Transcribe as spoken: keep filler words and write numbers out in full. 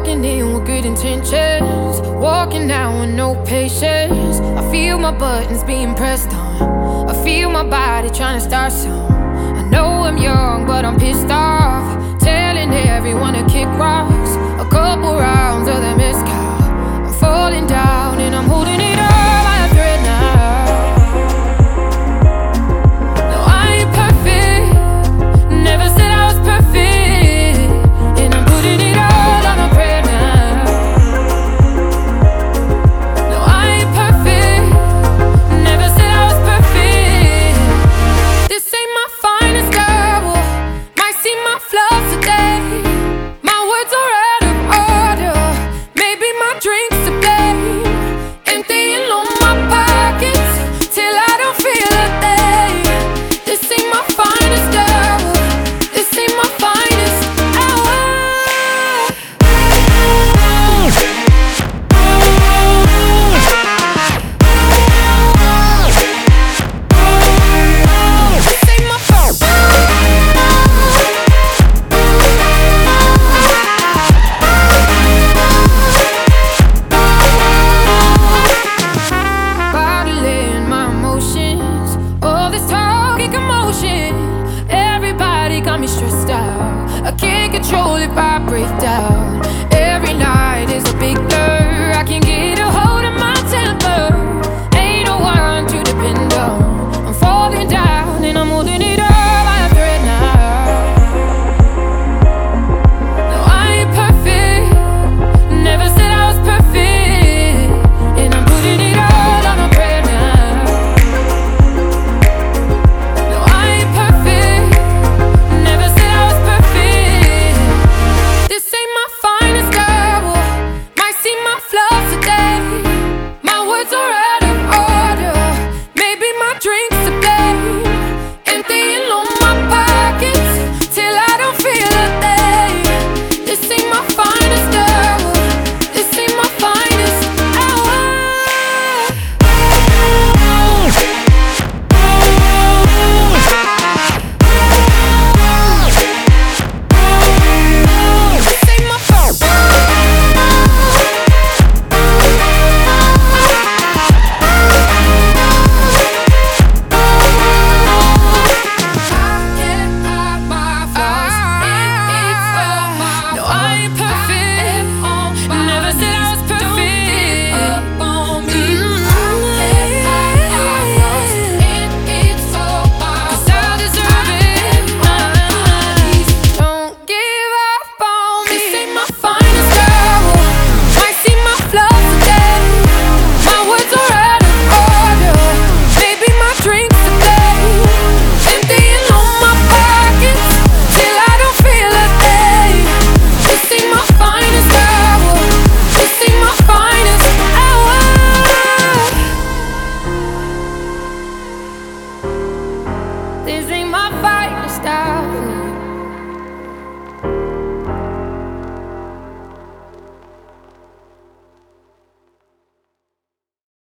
Walking in with good intentions, walking out with no patience. I feel my buttons being pressed on, I feel my body trying to start some. I know I'm young, but I'm pissed off, telling everyone to kick rocks. A couple rounds of the mezcal, I'm falling down and I'm holding it all by a thread now. No, I ain't perfect, never said I was perfect, and I'm putting it all on a prayer now. No, I ain't perfect, never said I was perfect. This ain't my finest hour, might see my flaws today. My words are out of order, maybe my drink's to blame. Emptying all my pockets till I don't feel a thing. This ain't my finest hour, this ain't my finest hour. This ain't my fault. Bottling my emotions, all this talk and commotion. Everybody got me stressed out, I can't control if I break down. Every night is a big blur, I can't get a hold